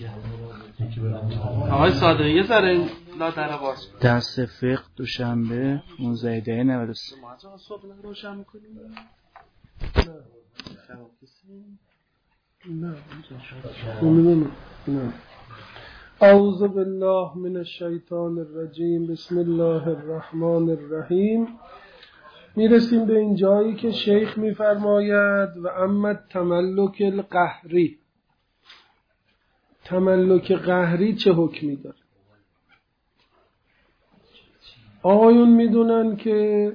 آقای صادقی یه ذره این لادر باز کن. درس فقه دوشنبه 19 93. ما صبح روشن میکنیم. نه. اعوذ بالله من الشیطان الرجیم. بسم الله الرحمن الرحیم. میرسیم به این جایی که شیخ میفرماید و اما تملک القهری. تملک قهری چه حکمی داره؟ آقایون میدونن که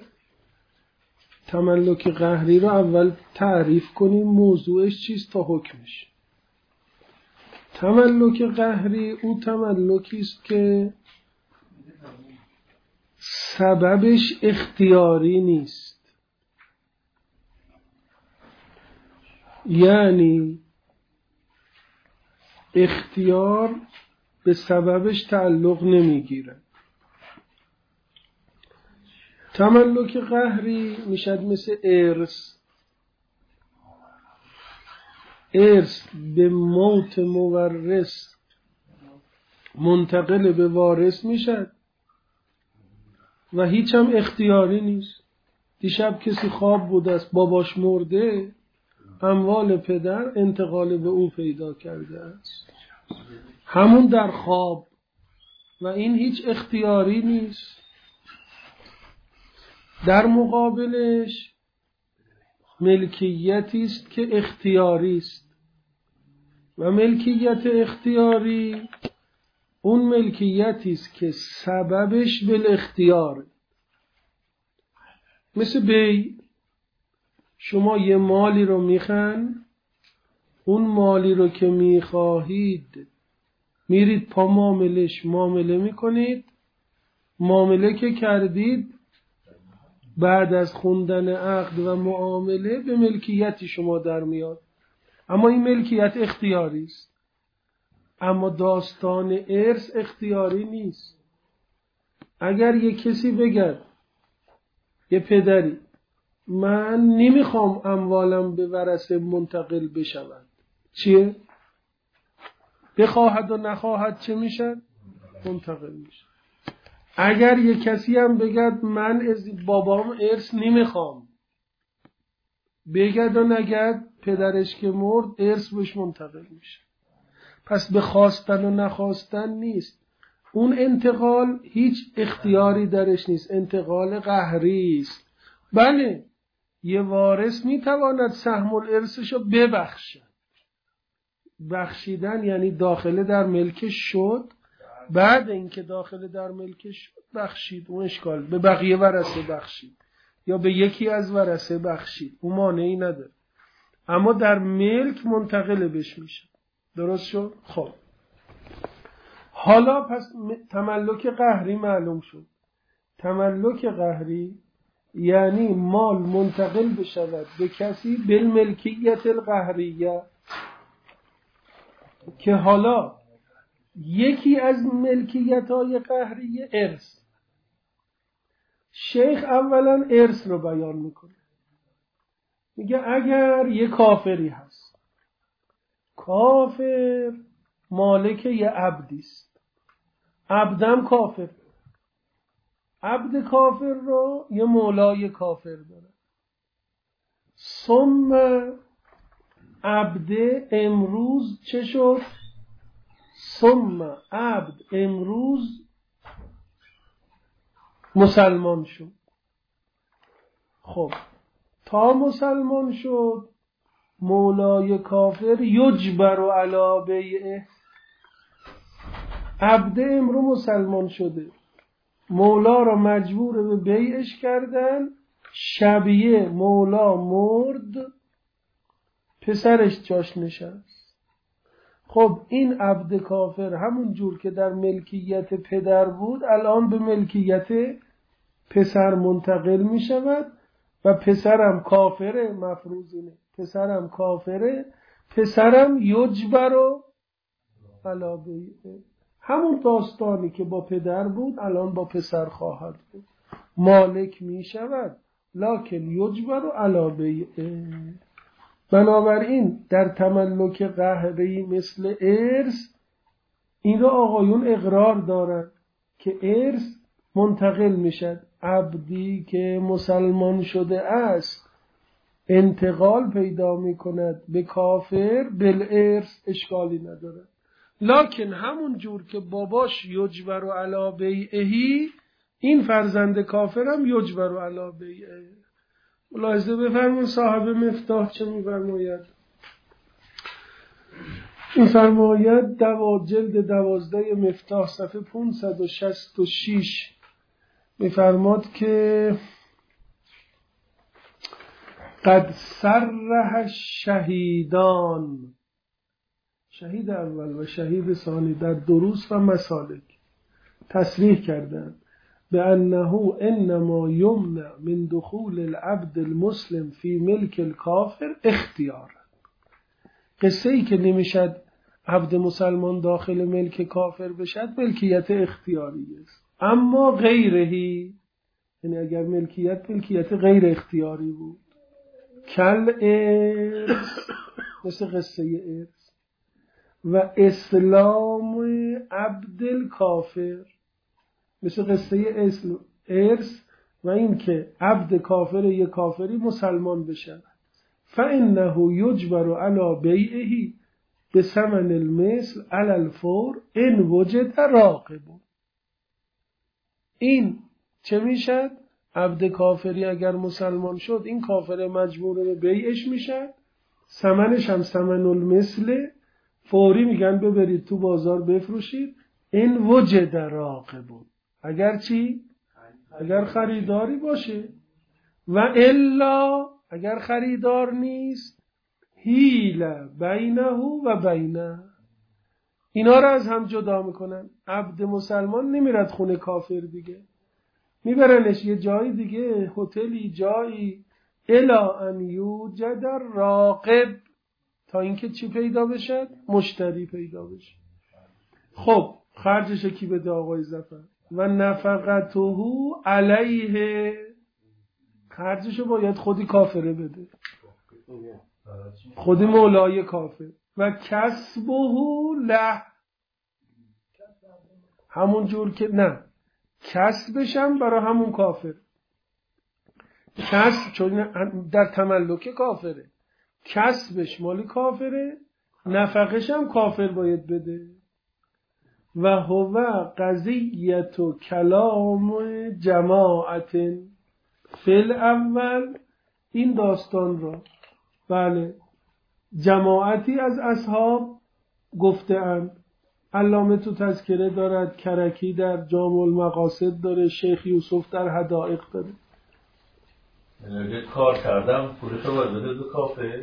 تملک قهری رو اول تعریف کنیم موضوعش چیست تا حکمش. تملک قهری او تملکی است که سببش اختیاری نیست، یعنی اختیار به سببش تعلق نمیگیره. تملک قهری میشد مثل ارث. ارث به موت مورث منتقل به وارث میشد و هیچ هم اختیاری نیست. دیشب کسی خواب بوده است، باباش مرده، اموال پدر انتقال به او پیدا کرده است، همون در خواب، و این هیچ اختیاری نیست. در مقابلش ملکیتی است که اختیاری است و ملکیت اختیاری اون ملکیتی است که سببش بالاختیار. مثل بی، شما یه مالی رو میخواین، اون مالی رو که میخواهید میرید پا معامله میکنید، معامله که کردید بعد از خوندن عقد و معامله به ملکیت شما در میاد، اما این ملکیت اختیاری است. اما داستان ارث اختیاری نیست. اگر یه کسی بگه، یه پدری، من نمیخوام اموالم به ورثه منتقل بشود، چیه؟ بخواهد و نخواهد چه میشن؟ منتقل میشن. اگر یه کسی هم بگد من از بابام ارث نمیخوام، بگد و نگد، پدرش که مرد ارث بهش منتقل میشه. پس به خواستن و نخواستن نیست. اون انتقال هیچ اختیاری درش نیست، انتقال قهری است. بله، یه وارث میتواند سهم الارثش رو ببخشد. بخشیدن یعنی داخله در ملکش شد، بعد اینکه داخل در ملکش شد بخشید، اون اشکال، به بقیه ورثه بخشید یا به یکی از ورثه بخشید، اون مانعی نداره، اما در ملک منتقل بش میشه. درست شد؟ خب حالا پس تملک قهری معلوم شد. تملک قهری یعنی مال منتقل بشود به کسی بالملکیت القهریه، که حالا یکی از ملکیت‌های قهریه ارث. شیخ اولا ارث رو بیان میکنه، میگه اگر یه کافری هست، کافر مالک یه عبدی است، عبدم کافر، عبد کافر رو یه مولای کافر داره، ثم عبد امروز چه شد؟ ثم عبد امروز مسلمان شد. خب تا مسلمان شد مولای کافر یجبر علی بیعه. عبد امروز مسلمان شده، مولا را مجبور به بیعش کردن. شبیه مولا مرد، پسرش جاش نشست. خب این عبد کافر همون جور که در ملکیت پدر بود الان به ملکیت پسر منتقل می شود و پسرم کافره، مفروض اینه، پسرم کافره، پسرم یجبر و علی بیعه. همون داستانی که با پدر بود الان با پسر خواهد بود، مالک می شود لکن یجبر و علی بیعه. بنابراین در تملک قهری مثل ارث این رو آقایون اقرار دارن که ارث منتقل میشد. عبدی که مسلمان شده است انتقال پیدا میکند به کافر بالارث، اشکالی نداره. لکن همون جور که باباش یجبر علی بیعهی، این فرزند کافرم یجبر علی بیعه. ملاحظه بفرمون صاحب مفتاح چه میفرماید. این فرماید جلد 12 مفتاح صفحه 566 میفرماد که قد صرح الشهیدان، شهید اول و شهید ثانی در دروس و مسالک تصریح کردند به انه انما یمنع من دخول العبد المسلم فی ملک الکافر اختیار. قصه ای که نمیشد عبد مسلمان داخل ملک کافر بشد ملکیت اختیاری است. اما غیرهی، یعنی اگر ملکیت غیر اختیاری بود، کل ارث، مثل قصه ارث، و اسلام عبد الکافر، مثل قصه ارث و این که عبد کافر یک کافری مسلمان بشود، فانه یجبر علی بیعه بثمن المثل علی الفور ان وجد راغب. این چه میشد؟ عبد کافری اگر مسلمان شد این کافر مجبور به بیعش میشد، ثمنش هم ثمن المثل، فوری میگن ببرید تو بازار بفروشید. این وجد راغب، اگر چی؟ اگر خریداری باشه. و الا اگر خریدار نیست، هیل بینه و بینه، اینا را از هم جدا میکنن. عبد مسلمان نمیرد خونه کافر دیگه، میبرنش یه جایی دیگه، هتلی، جایی، الا ان یوجد راغب، تا اینکه چی پیدا بشه؟ مشتری پیدا بشه. خب خرجش کی بده آقای ظفر؟ و نفقته علیه، خرجشو باید خودی کافره بده، خودی مولای کافر. و کسبه له، همون جور که نه، کسبش هم برای همون کافر، کسب چون در تملک کافره، کسبش مالی کافره، نفقش هم کافر باید بده. و هو قضیت و کلام جماعت فی الاول، این داستان را بله جماعتی از اصحاب گفته‌اند. علامه تو تذکره دارد، کرکی در جامع المقاصد داره، شیخ یوسف در حدائق داره. اگه کار کردم پولشو باید بده به کافر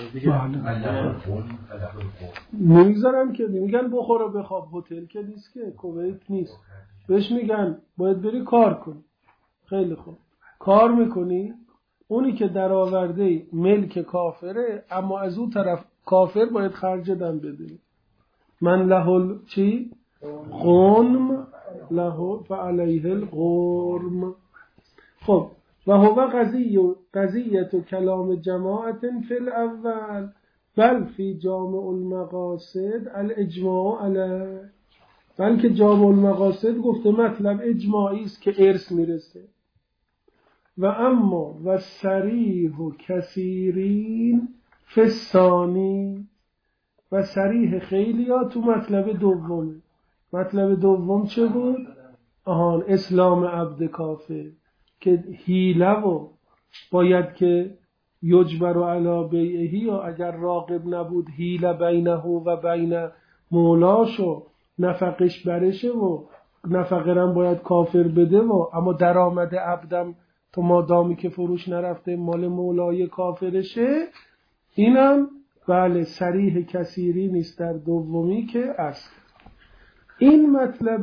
نمیذارم که، میگن بخور و بخواب. هتل که نیست که، کویت نیست، بهش میگن باید بری کار کنی. خیلی خوب، کار میکنی، اونی که در آورده ملک کافره، اما از اون طرف کافر باید خرج دم بده. من له چی؟ غنم له فعلیه الغرم. خب و هو قضیت و کلام جماعت فی الاول بل فی جامع المقاصد الاجماع علیه، بلکه جامع المقاصد گفته مطلب اجماعی است که ارث میرسه. و اما و صریح و کثیرین فی الثانی، و صریح خیلی ها تو مطلب دومه. مطلب دوم چه بود؟ اسلام عبد کافر، که حیله و باید که یجبر علی بیعه، یا اگر راغب نبود حیله بینه و بین مولاش و نفقش برشه و نفقرم باید کافر بده و اما درآمد عبدم تو مادامی که فروش نرفته مال مولای کافرشه. اینم بله صریح کثیری نیست در دومی که اصل. این مطلب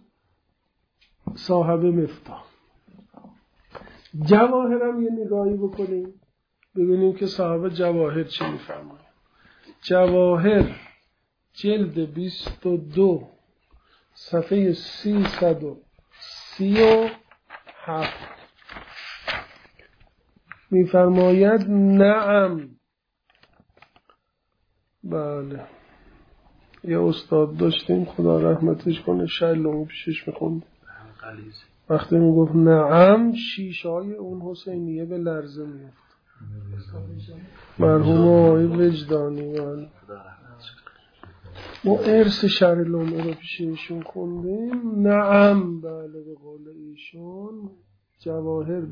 صاحب مفتاح. جواهرم یه نگاهی بکنیم ببینیم که صاحب جواهر چی میفرماید. جواهر جلد 22 صفحه 337 میفرماید نعم، بله یه استاد داشتیم خدا رحمتش کنه، شهلمو پیشش میخوند. وقتی میگفت نعم شیشه های اون حسینیه به لرزه میفت. مرحوم آقای وجدانی ما ارث شهلمو رو پیش ایشون خوندیم. نعم بله به قول ایشون جواهر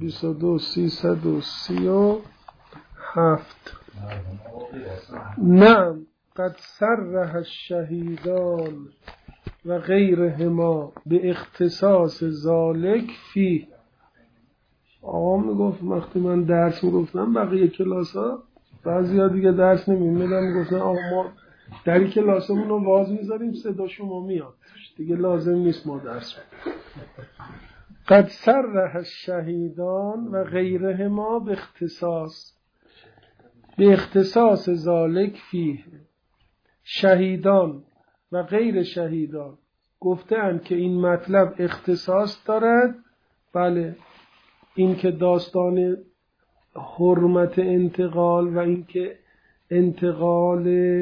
22337. نعم قد صرح الشهیدان و غیرهما به اختصاص ذالک فی. آقا میگفت وقتی من درس میگفتم بقیه کلاس ها بعضی ها دیگه درس نمیدن، میگفتن آقا ما در کلاسمون رو واز میذاریم صدا شما میاد دیگه لازم نیست ما درس بدیم. قد صرح الشهیدان و غیرهما به اختصاص ذالک فیه. شهیدان و غیر شهیدان گفتند که این مطلب اختصاص دارد. بله این که داستان حرمت انتقال و این که انتقال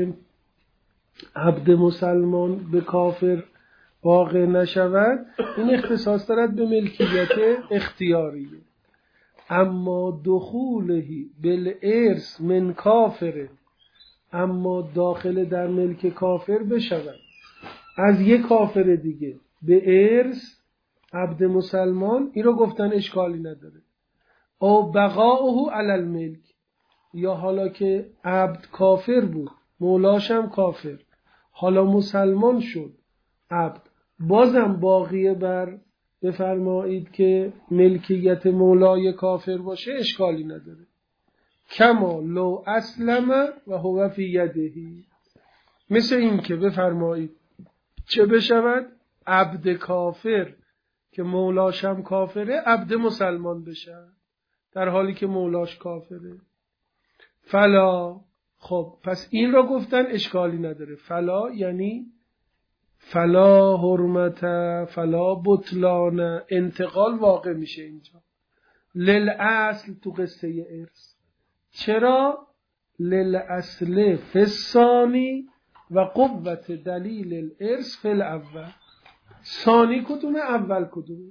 عبد مسلمان به کافر واقع نشود این اختصاص دارد به ملکیت اختیاریه. اما دخولهی بالارث من کافر، اما داخل در ملک کافر بشود از یک کافر دیگه به ارث عبد مسلمان، این رو گفتن اشکالی نداره. او بقاؤه علی الملک، یا حالا که عبد کافر بود مولاشم کافر حالا مسلمان شد عبد بازم باقیه بر بفرمایید که ملکیت مولای کافر باشه اشکالی نداره. کما لو اسلم و هو فی یدهی، مثل این که بفرمایید چه بشود عبد کافر که مولاشم کافره عبد مسلمان بشه در حالی که مولاش کافره. فلا، خب پس این را گفتن اشکالی نداره. فلا یعنی فلا حرمت فلا بطلان، انتقال واقع میشه اینجا. للاصل تو قصه ارث. چرا؟ للاصل فی الثانی و قوت دلیل الارث فی الاول. ثانی کدومه؟ اول کدومه؟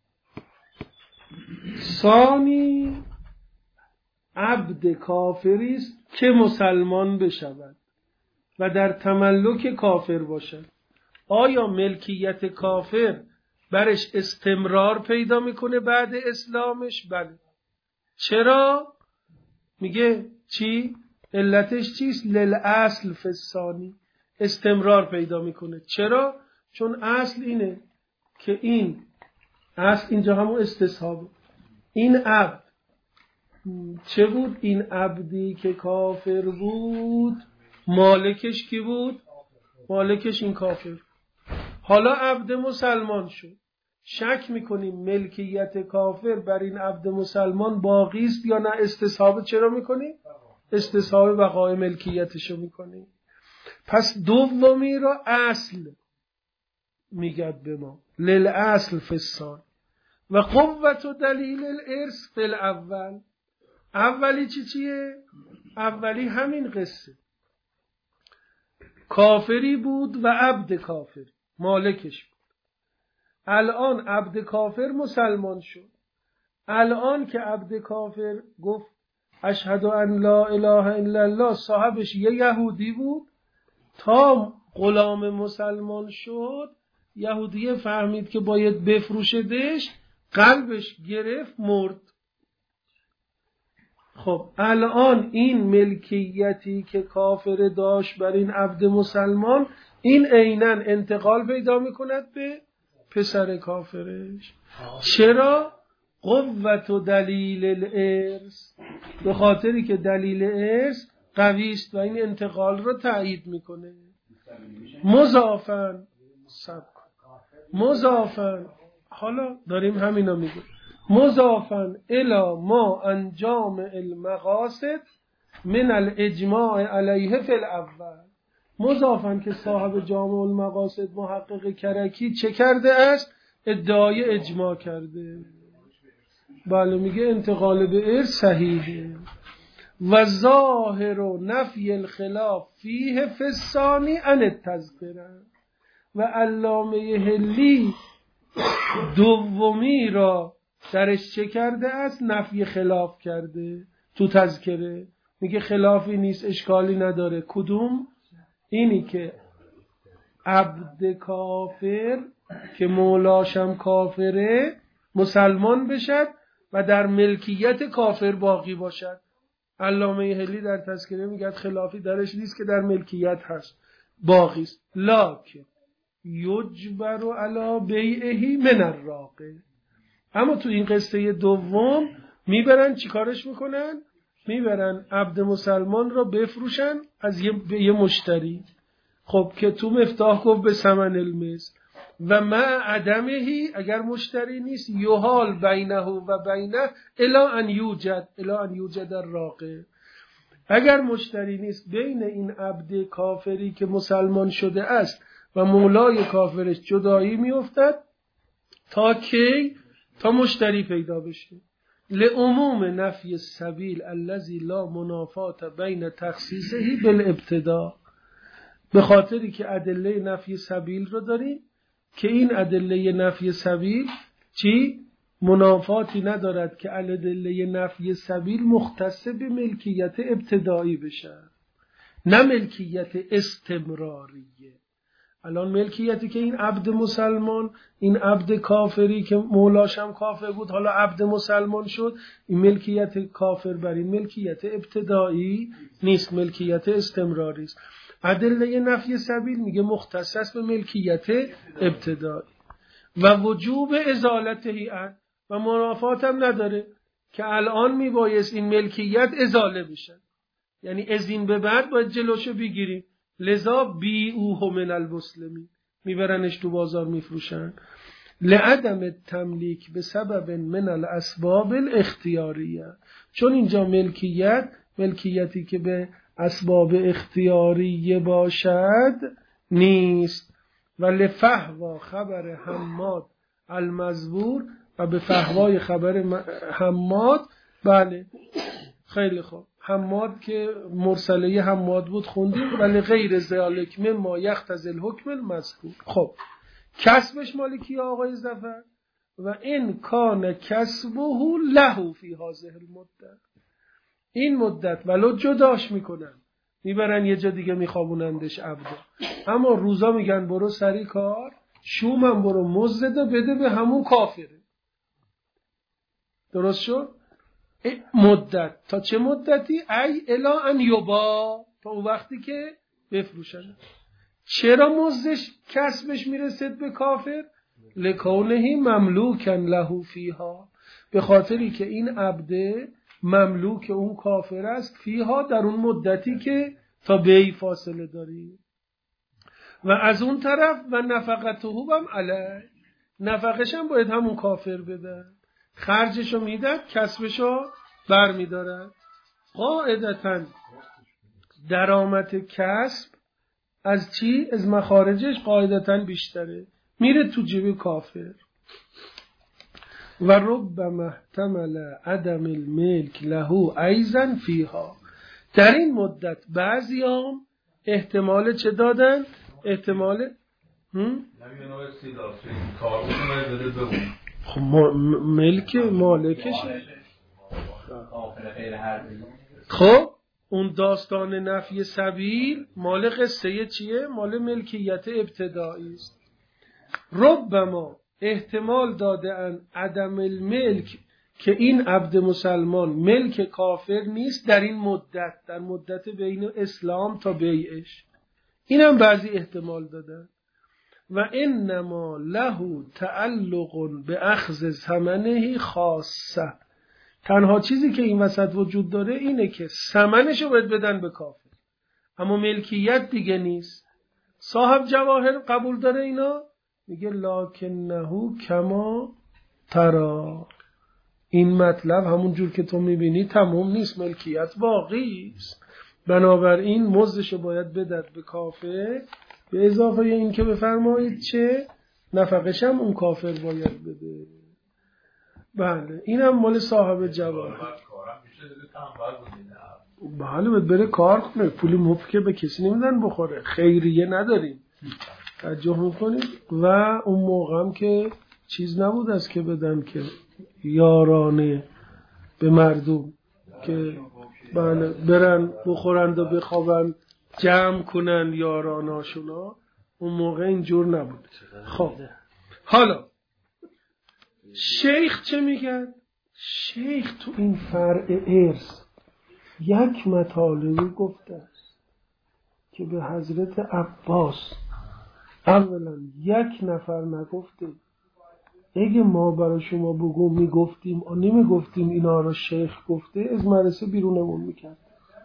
ثانی عبد کافری است که مسلمان بشود و در تملک کافر باشد. آیا ملکیت کافر برش استمرار پیدا میکنه بعد اسلامش؟ بله. چرا؟ میگه چی؟ علتش چیست؟ للاصل فی الثانی، استمرار پیدا میکنه. چرا؟ چون اصل اینه که این اصل اینجا همون استصحابه. این عبد چه بود؟ این عبدی که کافر بود مالکش کی بود؟ مالکش این کافر. حالا عبد مسلمان شد، شک میکنیم ملکیت کافر بر این عبد مسلمان باقی است یا نه استصحاب چرا میکنیم؟ استصحاب بقای ملکیتشو میکنیم. پس دومی را اصل میگد به ما، للاصل فی الثانی و قوت و دلیل الارث فی الاول. اولی چیه؟ اولی همین قصه، کافری بود و عبد کافر مالکش بود. الان عبد کافر مسلمان شد. الان که عبد کافر گفت اشهد ان لا اله الا الله، صاحبش یه یهودی بود، تا غلام مسلمان شد یهودیه فهمید که باید بفروشدش، قلبش گرفت مرد. خب الان این ملکیتی که کافر داشت بر این عبد مسلمان این عیناً انتقال پیدا میکند به پسر کافرش. چرا؟ قوت و دلیل الارث، به خاطری که دلیل ارث قوی است و این انتقال رو تایید میکنه. مضافن حالا داریم همینا میگیم مضافن الی ما انجام المقاصد من الاجماع علیه فی الاول. مضافن که صاحب جامع المقاصد محقق کرکی چه کرده است؟ ادعای اجماع کرده. بله میگه انتقال به ارث صحیحه. و ظاهر و نفی الخلاف فیه فی الثانی عن التذکره. و علامه حلی دومی را درش چه کرده است؟ نفی خلاف کرده تو تذکره. میگه خلافی نیست، اشکالی نداره. کدوم؟ اینی که عبد کافر که مولاشم کافره مسلمان بشد و در ملکیت کافر باقی باشد. علامه حلی در تذکره میگه خلافی درش نیست که در ملکیت هست، باقی است. لکن یجبر علی بیعه من الراقه. اما تو این قصه دوم میبرن چیکارش میکنن؟ میبرن عبد مسلمان را بفروشن از یه مشتری. خب که تو مفتاح گفت به ثمن المثل و مع عدمهی، اگر مشتری نیست یحال بینه و بینه الی ان یوجد الراقه. اگر مشتری نیست بین این عبد کافری که مسلمان شده است و مولای کافرش جدایی میافتد تا کی؟ تا مشتری پیدا بشه. لعموم نفی السبیل الذی لا منافات بین تخصیصه بالابتداء. به خاطری که ادله نفی سبیل رو داریم که این ادله نفی سبیل چی؟ منافاتی ندارد که ادله نفی سبیل مختص به ملکیت ابتدایی بشه، نه ملکیت استمراریه. الان ملکیتی که این عبد مسلمان، این عبد کافری که مولاشم کافر بود حالا عبد مسلمان شد، این ملکیت کافر بر این ملکیت ابتدایی نیست، ملکیت استمراری است. ادله نفی سبیل میگه مختص به ملکیت ابتدایی. و وجوب ازالته و منافات هم نداره که الان میبایست این ملکیت ازاله بشه، یعنی از این به بعد باید جلوشو بگیریم. لذا بیعوه من المسلمین، میبرنش تو بازار میفروشن. لعدم تملیک به سبب من الاسباب الاختیاریه، چون اینجا ملکیتی که به اسباب اختیاریه باشد نیست. و لفحوا خبر حماد المزبور، و به فحوای خبر حماد، بله خیلی خوب، حماد که مرسله حماد بود خوندیم، ولی غیر ذالک مما یقتضی الحکم المذکور. خب کسبش مال کی آقای ظفر؟ و این کان کسبه له فی هذه المدت، این مدت ولو جداش میکنن، میبرن یه جا دیگه میخوابونندش عبدا، اما روزا میگن برو سری کار، شومم برو مزد بده به همون کافره. درست شد؟ مدت تا چه مدتی؟ ای الا ان یبا، تا اون وقتی که بفروشن. چرا مزدش کسبش میرسد به کافر؟ لکونه مملوکن له فیها، به خاطری که این عبده مملوک اون کافر است، فیها در اون مدتی که تا بیع فاصله داری. و از اون طرف و نفقته هم علیه، نفقش هم باید همون کافر بده، خرجشو میدد کسبشو بر میدارد. قاعدتاً درآمد کسب از چی؟ از مخارجش قاعدتاً بیشتره، میره تو جیب کافر. و ربما احتمل عدم الملک له ایضا فیها، در این مدت بعضیام احتمال چه دادن؟ احتمال خب ملک مالکشه. خب اون داستان نفی سبیل مال قصه چیه؟ مال ملکیت ابتدایی است. ربما احتمال داده ان عدم الملک، که این عبد مسلمان ملک کافر نیست در این مدت، در مدت بین اسلام تا بیعش، اینم بعضی احتمال دادن. و انما له تعلق به اخذ ثمنه خاصه، تنها چیزی که این وسط وجود داره اینه که ثمنشو باید بدن به کافر، اما ملکیت دیگه نیست. صاحب جواهر قبول داره اینا، میگه لکنه کما ترا، این مطلب همون جور که تو میبینی تمام نیست، ملکیت باقی است، بنابراین مزدشو باید بدد به کافر، به اضافه این که بفرمایید چه نفقش هم اون کافر باید بده. بله اینم مال صاحب جواهر. بله باید بره کار کنه، پولی مفکه به کسی نمیدن بخوره، خیریه نداریم، توجه میکنید. و اون موقع هم که چیز نبود است که بدن که یارانه به مردم که بله برن بخورند و بخوابن جمع کنن یاراناشونا، اون موقع اینجور نبود. خب حالا شیخ چه میگن؟ شیخ تو این فرع ارث یک مطالبی گفته است که به حضرت عباس اولا یک نفر نگفته. اگه ما برای شما بگم میگفتیم و نمیگفتیم اینا رو شیخ گفته، از مدرسه بیرونمون میکرد.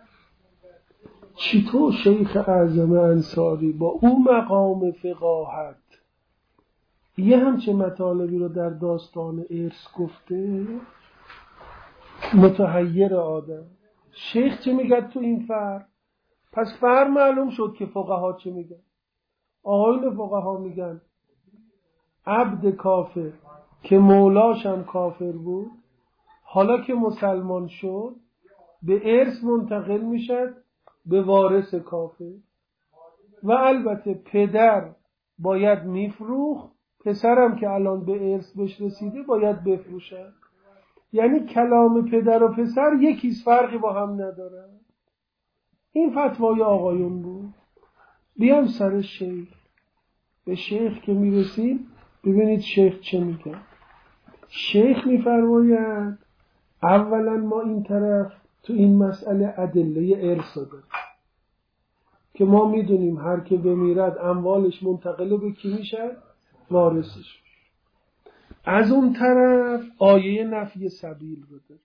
چطور شیخ اعظم انصاری با اون مقام فقاهت یه همچه مطالبی رو در داستان ارث گفته؟ متحیر آدم. شیخ چه میگه تو این فرق؟ پس فرق معلوم شد که فقها چه میگن. آقایون فقها میگن عبد کافر که مولاش هم کافر بود، حالا که مسلمان شد به ارث منتقل میشد به وارث کافر، و البته پدر باید میفروخت، پسرم که الان به ارث بهش رسیده باید بفروشد. یعنی کلام پدر و پسر یکیست، فرقی با هم ندارن. این فتوای آقایون بود. بیام سر شیخ. به شیخ که میرسیم ببینید شیخ چه میگه. شیخ میفرماید اولا ما این طرف تو این مسئله ادله ارث داریم که ما میدونیم هر که بمیرد اموالش منتقل به کی میشه؟ وارثش. از اون طرف آیه نفی سبیل رو داریم.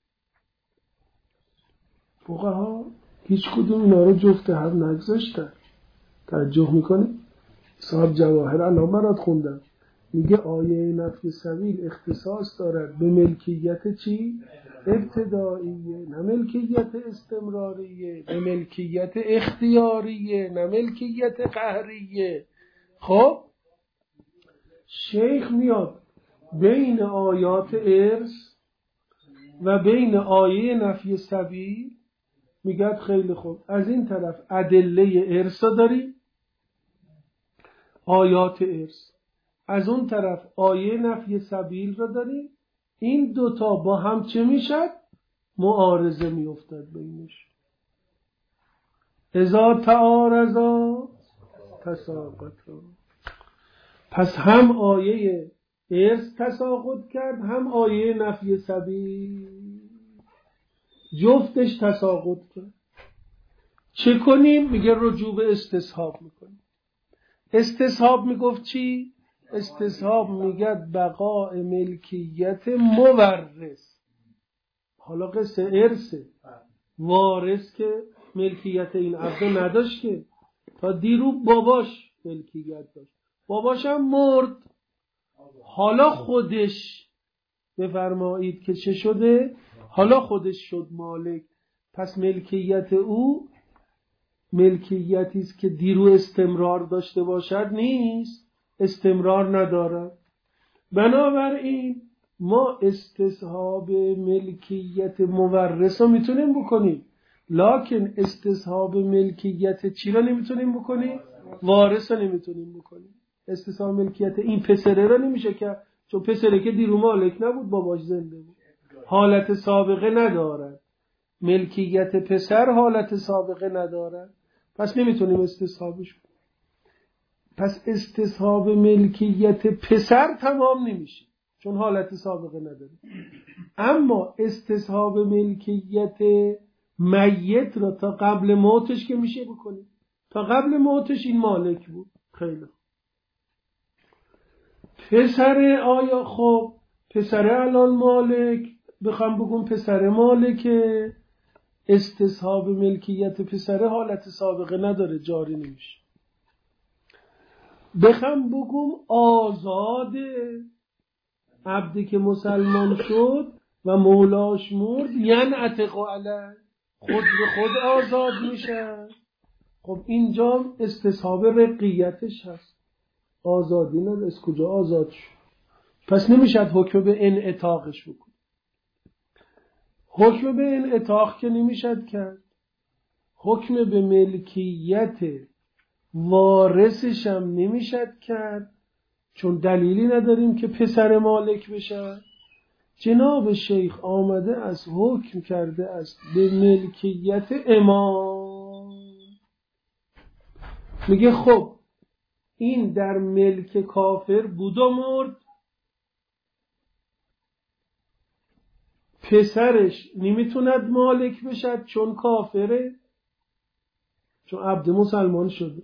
فقها هیچ کدوم اینا رو جفت هم نگذاشتن. توجه میکنه؟ صاحب جواهر الان برات خوندم، میگه آیه نفی سبیل اختصاص دارد به ملکیت چی؟ ابتداییه، نه ملکیت استمراریه، نه ملکیت اختیاریه، نه ملکیت قهریه. خب شیخ میاد بین آیات ارث و بین آیه نفی سبیل میگه خیلی خوب، از این طرف ادله ارث داریم، آیات ارث، از اون طرف آیه نفی سبیل رو داریم، این دوتا با هم چه میشد؟ معارضه میافتد بینش. اذا تعارضا تساقطا. پس هم آیه ارث تساقط کرد، هم آیه نفی سبیل، جفتش تساقط کرد. چه کنیم؟ میگه رجوع به استصحاب میکنیم. استصحاب میگفت چی؟ استصحاب میگه بقاء ملکیت مورث. حالا قصه ارثه، وارث که ملکیت این عبد نداشت که، تا دیرو باباش ملکیت داشت، باباش هم مرد، حالا خودش بفرمایید که چه شده؟ حالا خودش شد مالک. پس ملکیت او ملکیتی است که دیرو استمرار داشته باشد نیست، استمرار ندارد. بنابراین ما استصحاب ملکیت مورث رو میتونیم بکنیم، لکن استصحاب ملکیت چی رو نمیتونیم بکنیم؟ وارث رو نمیتونیم بکنیم. استصحاب ملکیت این پسره رو نمیشه که، چون پسره که دیرو مالک نبود، باباش زنده بود، حالت سابقه ندارد. ملکیت پسر حالت سابقه ندارد، پس نمیتونیم استصحابش کنیم. پس استصحاب ملکیت پسر تمام نمیشه چون حالت سابقه نداره. اما استصحاب ملکیت میت را تا قبل موتش که میشه بکنیم. تا قبل موتش این مالک بود. خیلی پسر آیا خب پسر الان مالک، بخوام بگم پسر مالکه، استصحاب ملکیت پسر حالت سابقه نداره، جاری نمیشه. بخوام بگم آزاده، عبدی که مسلمان شد و مولاش مرد، یعنی عتق علیه، خود به خود آزاد میشه. خب اینجا استصحاب رقیتش هست، آزادی نداره، از کجا آزاد شد؟ پس نمیشه حکم به انعتاقش بکن. حکم به انعطاق که نمیشد کرد، حکم به ملکیت وارثش هم نمیشد کرد، چون دلیلی نداریم که پسر مالک بشه. جناب شیخ آمده است حکم کرده است به ملکیت امام. میگه خب این در ملک کافر بود و مرد، پسرش نمیتوند مالک بشد چون کافره، چون عبد مسلمان شده.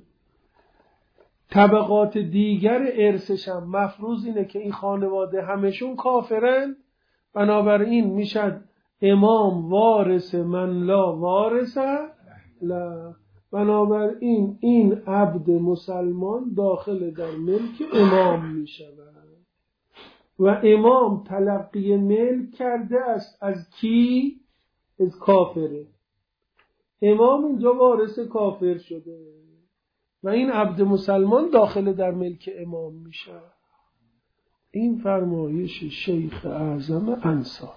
طبقات دیگر ارثش هم مفروض اینه که این خانواده همشون کافرن، بنابراین میشد امام وارث من لا وارثه لا، بنابراین این عبد مسلمان داخل در ملک امام میشود و امام تلقی ملک کرده است از کی؟ از کافره. امام اینجا وارث کافر شده و این عبد مسلمان داخل در ملک امام میشه. این فرمایش شیخ اعظم انصار،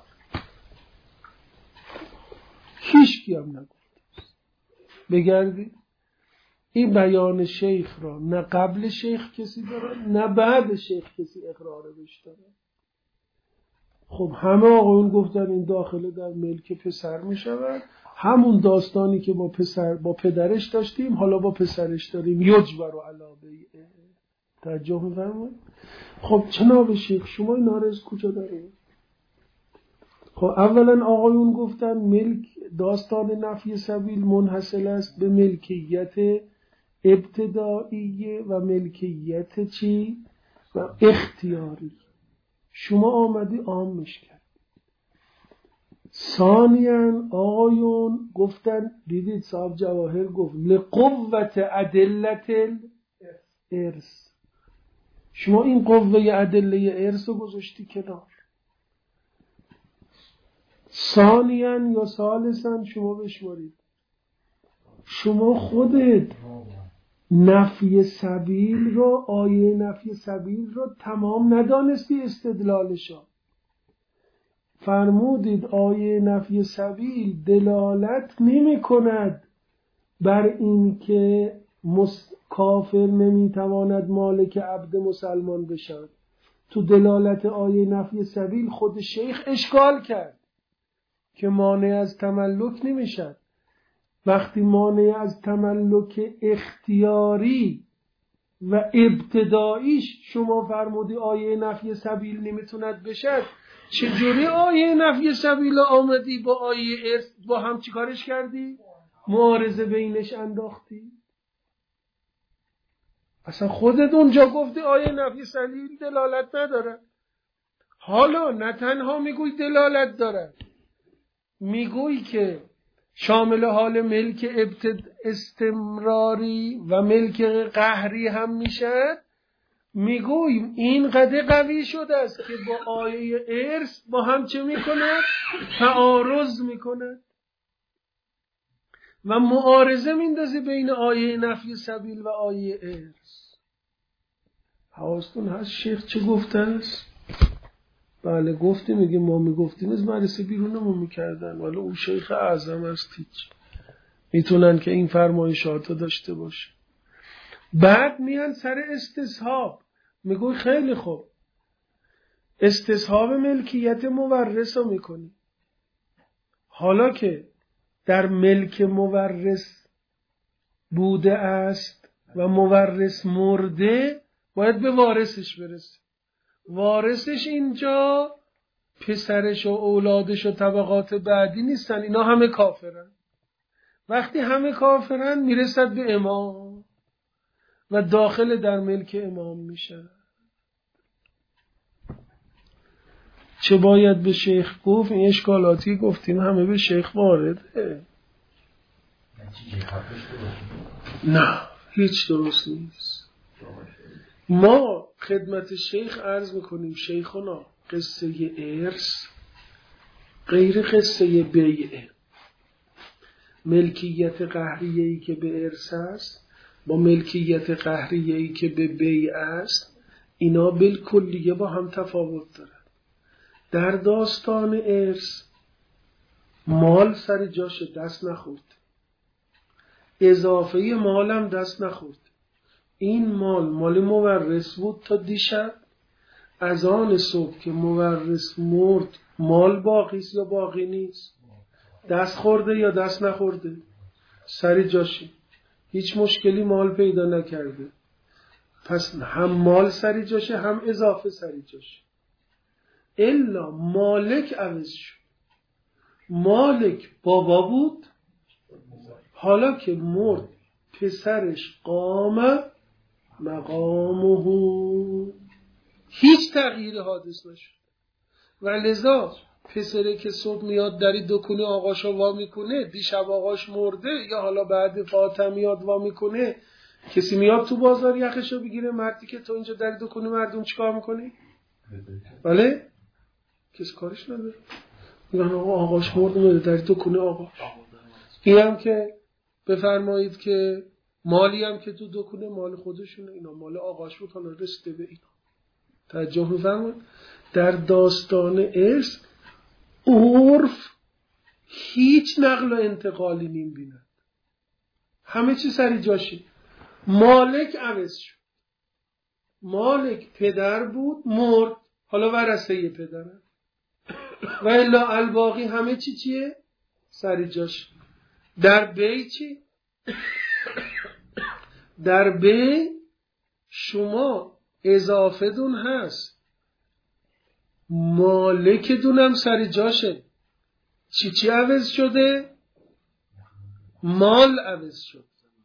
هیچکی هم نگفت. بگردید این بیان شیخ را نه قبل شیخ کسی داره نه بعد شیخ کسی اقرارش داره. خب همه آقایون گفتن این داخل در ملک پسر می شود، همون داستانی که با پدرش داشتیم حالا با پسرش داریم، یجبر و علاوه توجه می‌فرمایید. خب جناب شیخ شما این نارض کجا دارید؟ خب اولا آقایون گفتن ملک داستان نفی سبیل منحصر است به ملکیت ابتدایی و ملکیت چی؟ و اختیاری. شما آمدی عامش کرد. ثانیاً آقایون گفتن، دیدید صاحب جواهر گفت لقوت ادلت الارث. شما این قوه ادله ارث رو گذاشتی کنار. ثانیاً یا ثالثاً شما بشمارید، شما خودت نفی سبیل رو، آیه نفی سبیل رو تمام ندانستی استدلالشو. فرمودید آیه نفی سبیل دلالت نمی کند بر این که کافر نمی تواند مالک عبد مسلمان بشود. تو دلالت آیه نفی سبیل خود شیخ اشکال کرد که مانع از تملک نمیشد. وقتی مانع از تملک اختیاری و ابتداییش شما فرمودی آیه نفی سبیل نمیتوند بشد، چجوری آیه نفی سبیل آمدی با آیه ارث با هم چیکارش کردی؟ معارضه بینش انداختی؟ اصلا خودت اونجا گفتی آیه نفی سبیل دلالت نداره. حالا نه تنها میگوی دلالت داره، میگوی که شامل حال ملک استمراری و ملک قهری هم میشد. میگویم این قدر قوی شده است که با آیه ارث با هم چه میکند؟ تعارض میکند و معارضه میندازه بین آیه نفی سبیل و آیه ارث. حواستون هست شیخ چه گفته است؟ بله گفتی، میگه ما میگفتیم از مدرسه بیرونمون میکردن، ولی اون شیخ اعظم است هیچ میتونن که این فرمایشاتو داشته باشه. بعد میان سر استصحاب، میگوی خیلی خوب استصحاب ملکیت مورث رو میکنی. حالا که در ملک مورث بوده است و مورث مرده، باید به وارثش برسه. وارثش اینجا پسرش و اولادش و طبقات بعدی نیستن، اینا همه کافرن. وقتی همه کافرن میرسد به امام و داخل در ملک امام میشه. چه باید به شیخ گفت؟ این اشکالاتی گفتیم همه به شیخ وارده. نه هیچ درست نیست. ما خدمت شیخ عرض میکنیم شیخنا قصه ارث غیر قصه بیعه. ملکیت قهریه‌ای که به ارث است با ملکیت قهریه‌ای که به بیع است، اینا بالکلیه با هم تفاوت دارن. در داستان ارث مال سر جاش دست نخورد، اضافه مالم دست نخورد. این مال مورث بود تا دیشب. از آن صبح که مورث مرد مال باقی است یا باقی نیست؟ دست خورده یا دست نخورده؟ سر جاشه، هیچ مشکلی مال پیدا نکرده. پس هم مال سر جاشه هم اضافه سر جاشه. الا مالک عوض شد. مالک بابا بود، حالا که مرد پسرش قام مقامه، هیچ تغییر حادث نشد. و لذا پسره که صبح میاد دری دکونه آقاشو وا میکنه، دیشب آقاش مرده یا حالا بعد فاطمه میاد وا میکنه، کسی میاد تو بازار یخشو بگیره؟ مردی که تو اینجا دری دکونه مردم چیکار میکنی؟ بله؟ کسی کارش نداره. میگن آقاش مرده میاد دری دکونه آقاش. این هم که بفرمایید که مالی هم که تو دکونه مال خودشونه، اینا مال آقاش بود حالا رسیده به اینا. توجه می‌فرمایید؟ در داستان ارث عرف هیچ نقل و انتقالی نمی‌بیند، همه چی سری جاشه. مالک عوض شد. مالک پدر بود مرد، حالا ورثه پدره. و الا الباقی همه چی چیه؟ سری جاشه. در بی چی؟ در بی شما اضافه دون هست، مالک دونم سر جاشه. چی عوض شده؟ مال عوض شد.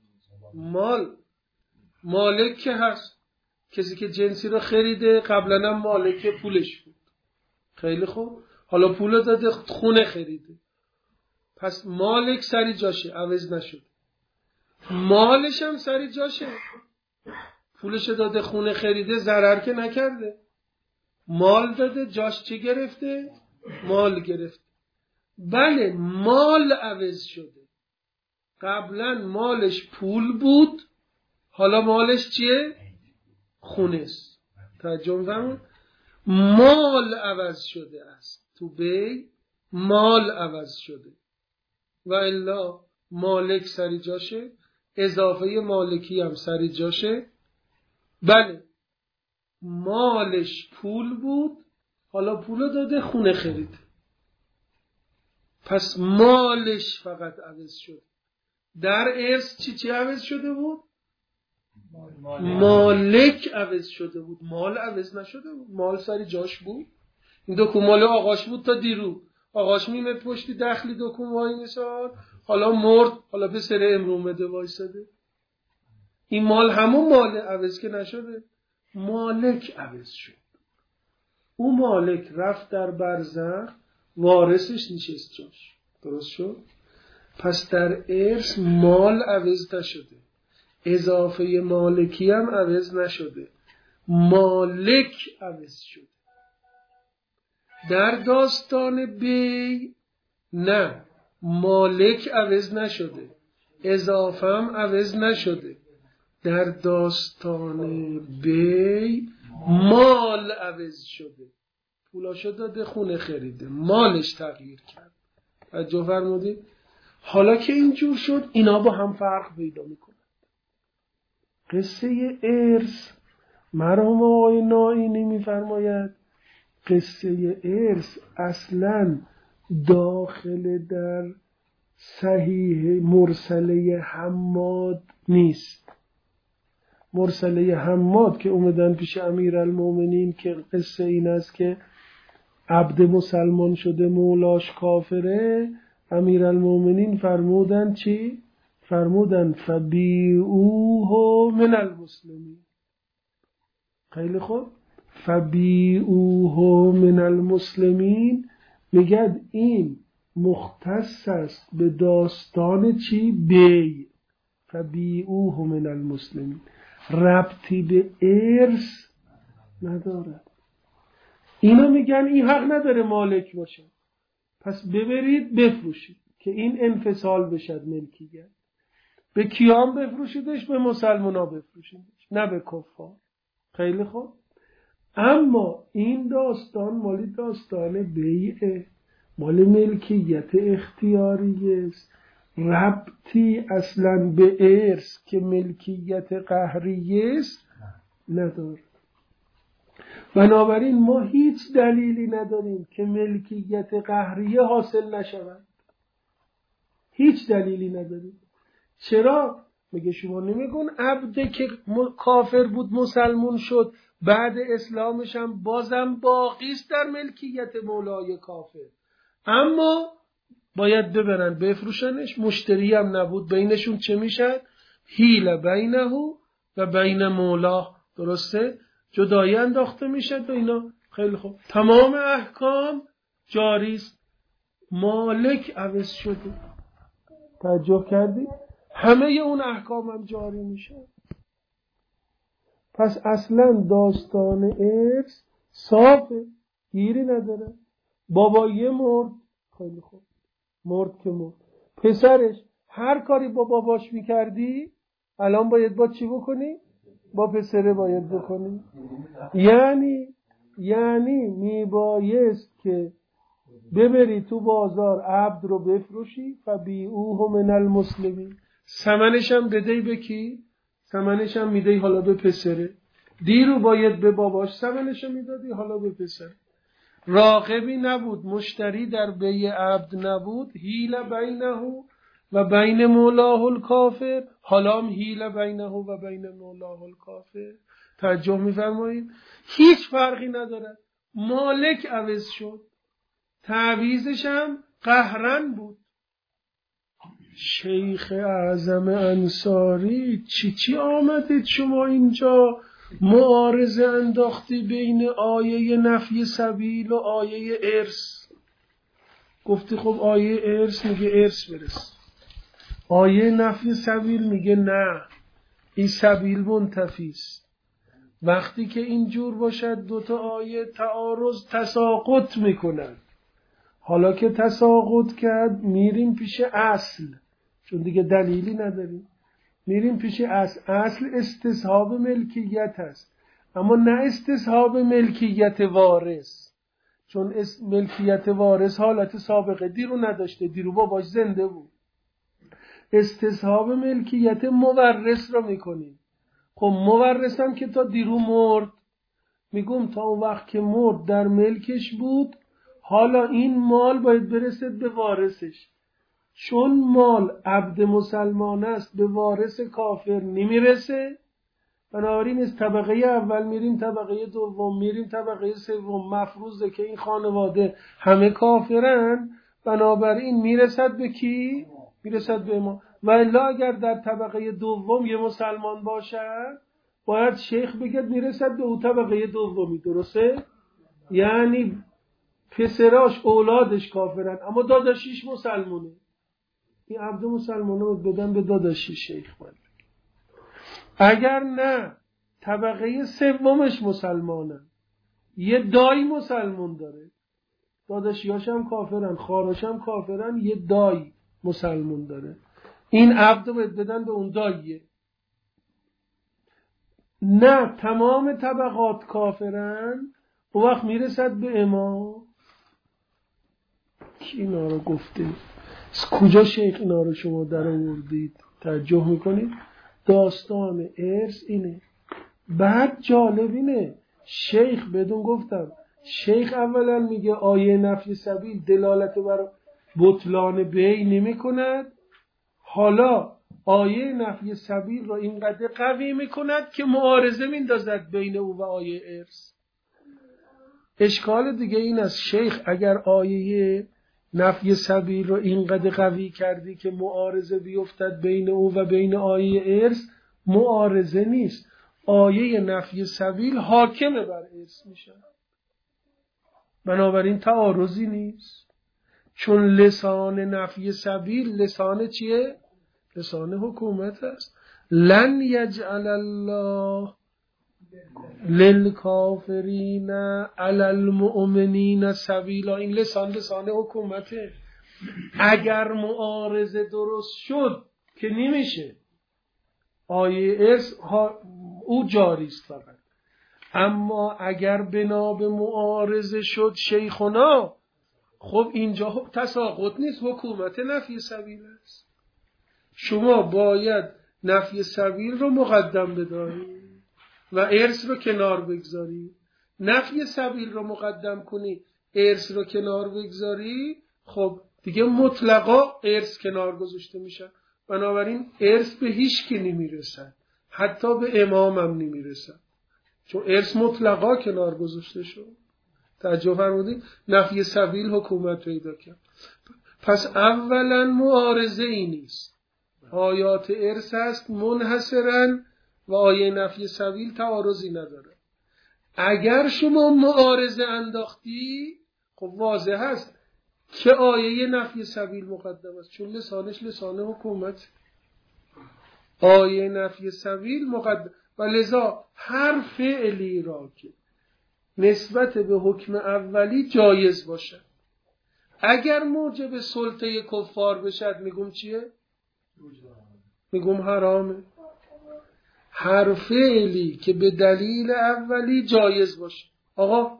مالک که هست کسی که جنسی رو خریده، قبلا هم مالک پولش بود. خیلی خوب، حالا پول داده خونه خریده، پس مالک سر جاشه، عوض نشد. مالش هم سر جاشه، پولش داده خونه خریده، ضرر که نکرده. مال داده جاش چی گرفته؟ مال گرفته. بله مال عوض شده. قبلا مالش پول بود، حالا مالش چیه؟ خونه است. توجه فرمایید؟ مال عوض شده است. تو بی مال عوض شده. و الا مالک سر جاشه، اضافه مالکی هم سر جاشه. بله مالش پول بود، حالا پول داده خونه خرید، پس مالش فقط عوض شد. در ارث چی عوض شده بود؟ مالک عوض شده بود، مال عوض نشده بود. مال سر جاش بود. این دکون مال آقاش بود تا دیرو، آقاش میمد پشتی دخلی دکون وای میساد، حالا مرد، حالا به سر امرو اومده وایساده. این مال همون مال عوض که نشده، مالک عوض شد. او مالک رفت در برزخ، وارثش نشست جاش. درست شد؟ پس در ارث مال عوض نشده، اضافه مالکی هم عوض نشده، مالک عوض شد. در داستان بی نه، مالک عوض نشده، اضافه هم عوض نشده. در داستان بی مال عوض شده، پولاشو داده خونه خریده، مالش تغییر کرد. توجه فرمودید؟ حالا که اینجور شد اینا با هم فرق پیدا میکنن. قصه ارث مرحوم آقای نائینی میفرماید قصه ارث اصلا داخل در صحیح مرسله حماد نیست. مرسله حماد که اومدن پیش امیرالمومنین که قصه این است که عبد مسلمان شده مولاش کافره، امیرالمومنین فرمودن چی؟ فرمودن فبیعوه من المسلمین. خیلی خوب، فبیعوه من المسلمین میگد این مختص است به داستان چی؟ بی. فبیعوه من المسلمین ربطی به ارث نداره. اینا میگن این حق نداره مالک باشه، پس ببرید بفروشید که این انفصال بشد ملکیت. به کیام بفروشیدش؟ به مسلمان ها بفروشیدش، نه به کفار. خیلی خوب، اما این داستان مالی داستان بیعه. مال ملکیت اختیاری است، ربطی اصلا به ارث که ملکیت قهری است نداره. بنابراین ما هیچ دلیلی نداریم که ملکیت قهریه حاصل نشود. هیچ دلیلی نداریم. چرا؟ میگه شما نمیگون عبده که کافر بود مسلمون شد بعد اسلامش هم بازم باقی است در ملکیت مولای کافر، اما باید ببرن بفروشنش، مشتری هم نبود، بینشون چه میشد؟ حیل بینه و بین مولا. درسته؟ جدایی انداخته میشد و اینا. خیلی خوب، تمام احکام جاری است، مالک عوض شده. توجه کردی؟ همه اون احکام هم جاری میشه. پس اصلا داستان ارث صافه، گیری نداره. بابایه مرد، خیلی خوب، مرد که مرد. پسرش هر کاری با باباش میکردی الان باید با چی بکنی؟ با پسره باید بکنی. یعنی میبایست که ببری تو بازار عبد رو بفروشی فبیعوه من المسلمین، ثمنش هم بدهی به کی؟ ثمنش هم میدهی حالا به پسره. دیرو باید به باباش ثمنش میدادی، حالا به پسر. راقبی نبود، مشتری در بیع عبد نبود، حیل بینه و بین مولاه الکافر، حالا هم حیل بینه و بین مولاه الکافر. توجه میفرمایید؟ هیچ فرقی نداره، مالک عوض شد، تعویضش هم قهرن بود. شیخ اعظم انصاری چی آمدید شما اینجا معارضه انداختی بین آیه نفی سبیل و آیه ارث؟ گفتی خب آیه ارث میگه ارث برس، آیه نفی سبیل میگه نه، این سبیل منتفیست. وقتی که اینجور باشد دوتا آیه تعارض تساقط میکنن. حالا که تساقط کرد میریم پیش اصل، چون دیگه دلیلی نداریم. میریم پیش اصل استصحاب ملکیت هست، اما نه استصحاب ملکیت وارث، چون ملکیت وارث حالت سابقه دیرو نداشته، دیرو باباش زنده بود. استصحاب ملکیت مورث رو میکنیم. خب مورث هم که تا دیرو مرد، میگم تا اون وقت که مرد در ملکش بود، حالا این مال باید برسد به وارثش. چون مال عبد مسلمان است به وارث کافر نمیرسه، بنابراین از طبقه اول میریم طبقه دوم، میریم طبقه سوم. مفروضه که این خانواده همه کافرن، بنابراین میرسد به کی؟ میرسد به ما. و الا اگر در طبقه دوم یه مسلمان باشد باید شیخ بگید میرسد به اون طبقه دومی. درسته؟ یعنی پسراش اولادش کافرن اما داداشیش مسلمونه، این عبد مسلمانه رو بدن به داداشی شیخ باید. اگر نه طبقه سومش مسلمانن، یه دایی مسلمان داره، داداشیاش هم کافرن، خواهرش هم کافرن، یه دایی مسلمان داره، این عبد رو باید بدن به اون داییه. نه تمام طبقات کافرن، اون وقت میرسد به امام. کی اینا رو گفته؟ کجا شیخ اینا رو شما در آوردید؟ توجه میکنید؟ داستان ارث اینه. بعد جالب اینه، شیخ بدون گفتم، شیخ اولا میگه آیه نفی سبیل دلالت بر بطلان بی نمی کند، حالا آیه نفی سبیل را اینقدر قوی میکند که معارضه میندازد بین او و آیه ارث. اشکال دیگه این است، شیخ اگر آیه نفی سبیل رو اینقدر قوی کردی که معارضه بیفتد بین او و بین آیه ارث، معارضه نیست، آیه نفی سبیل حاکمه بر ارث میشه، بنابراین تعارضی نیست. چون لسان نفی سبیل لسان چیه؟ لسان حکومت است. لن یجعل الله للکافرین علی المؤمنین سبیلا، این لسان حکومته. اگر معارضه درست شد که نمیشه، آیه ارث او جاری است فقط. اما اگر بنا به معارضه شد شیخنا خب اینجا تساقط نیست، حکومت نفی سبیل است. شما باید نفی سبیل رو مقدم بداری و ارث رو کنار بگذاری. نفی سبیل رو مقدم کنی، ارث رو کنار بگذاری، خب دیگه مطلقا ارث کنار گذاشته میشه. بنابراین ارث به هیچ کی نمیرسد، حتی به امام هم نمیرسد، چون ارث مطلقا کنار گذاشته شد. توجه فرمودید؟ نفی سبیل حکومت پیدا کرد. پس اولا معارضه ای نیست، آیات ارث هست منحصرا و آیه نفی سبیل تعارضی نداره. اگر شما معارضه انداختی، خب واضح هست که آیه نفی سبیل مقدم است، چون لسانش لسان حکومت. آیه نفی سبیل مقدم و لذا هر فعلی را که نسبت به حکم اولی جایز باشد، اگر موجب سلطه کفار بشد میگم چیه؟ میگم حرامه. هر فعلی که به دلیل اولی جایز باشه. آقا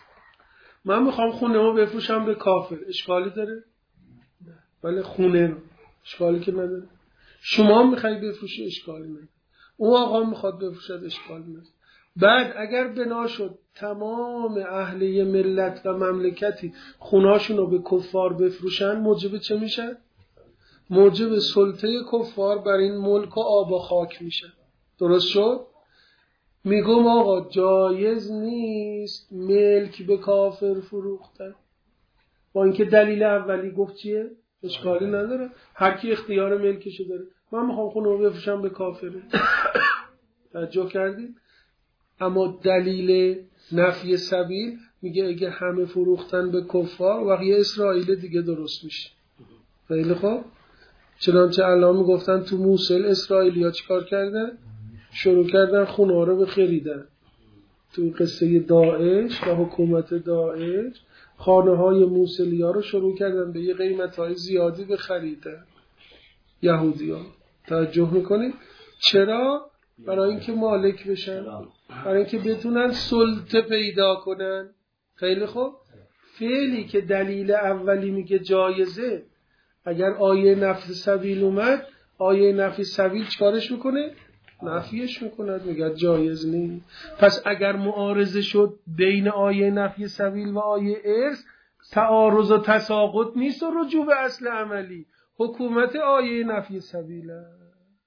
من میخوام خونه رو بفروشم به کافر، اشکالی داره؟ بله خونه رو اشکالی که نداره. شما میخوای بفروشی، اشکالی نداره. اون آقا میخواد بفروشد، اشکالی نداره. بعد اگر بنا شد تمام اهل ملت و مملکتی خونهاشون رو به کفار بفروشن، موجب چه میشه؟ موجب سلطه کفار بر این ملک و آب و خاک میشه. درست شد؟ میگم آقا جایز نیست ملک به کافر فروختن، با اینکه دلیل اولی گفت چیه؟ اشکالی نداره، هر کی اختیار ملکشو داره. من میخوام خونه رو بفروشم به کافره. توجه کردید؟ اما دلیل نفی سبیل میگه اگه همه فروختن به کفار، وقت یه اسرائیل دیگه درست میشه. خیلی خوب. چنانچه الان میگفتن تو موصل اسرائیلی ها چیکار کردن؟ شروع کردن خونه ها رو به خریدن. تو قصه داعش و حکومت داعش خانه های موصلی ها رو شروع کردن به یه قیمت های زیادی به خریدن یهودی ها. توجه میکنید؟ چرا؟ برای اینکه مالک بشن، برای اینکه بتونن سلطه پیدا کنن. خیلی خوب. فعلی که دلیل اولی میگه جایزه، اگر آیه نفی سبیل اومد، آیه نفی سبیل چکارش میکنه؟ نفیش میکنه، میگه جایز نیست. پس اگر معارضه شد بین آیه نفی سبیل و آیه ارث، تعارض و تساقط نیست و رجوع به اصل عملی، حکومت آیه نفی سبیل است.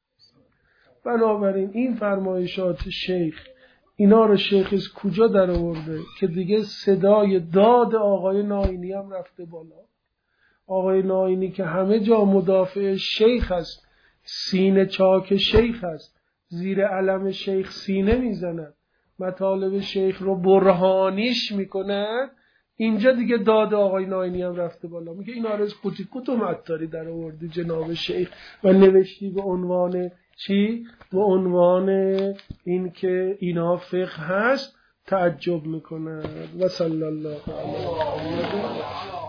بنابراین این فرمایشات شیخ، اینا رو شیخ از کجا در آورده که دیگه صدای داد آقای ناینی هم رفته بالا. آقای ناینی که همه جا مدافع شیخ است، سینه چاک شیخ است، زیر علم شیخ سینه میزند، مطالب شیخ رو برهانیش میکند، اینجا دیگه داد آقای ناینی هم رفته بالا. میگه اینا رو از کتو مطاری در آوردی جناب شیخ و نوشتی به عنوان چی؟ به عنوان این که اینا فقه هست. تعجب میکند. و صلی الله علیه و